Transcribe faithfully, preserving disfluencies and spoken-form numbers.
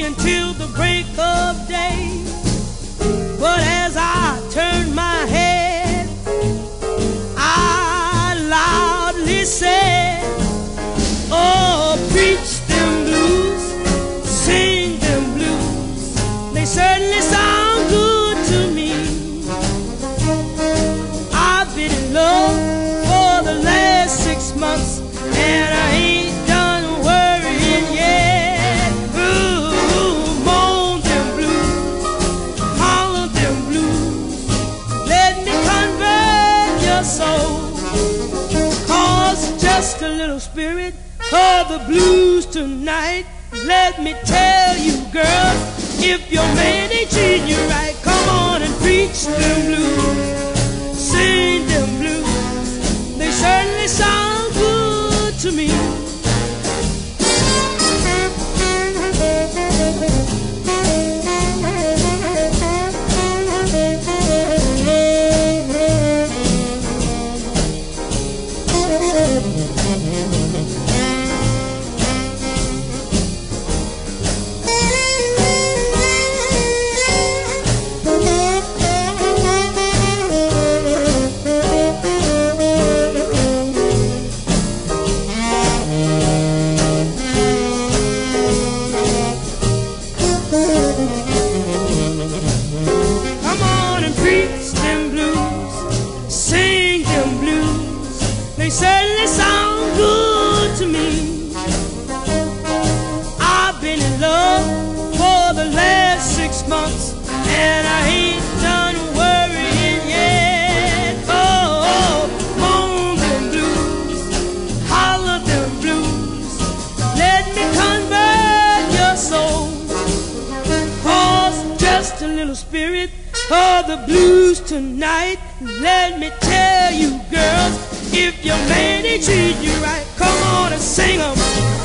until the break of day. But as I turned my head, I loudly said, oh, preach them blues, sing them blues, they certainly sound good to me. I've been in love for the last six months, and I ain't done worrying yet. Ooh, moan them blues, holler them blues, let me convert your soul. Cause just a little spirit of the blues tonight. Let me tell you, girl, if your man ain't treating you right, come on and preach them blues, sing them blues, they certainly sound good to me. Come on and preach them blues, sing them blues, they certainly sound good to me. I've been in love for the last six months, and I ain't done worrying yet. Oh, moan them blues, holler them blues, let me convert your soul. Cause just a little spirit of the blues tonight. Let me tell you, girls, if your man ain't treating you right, come on and sing 'em.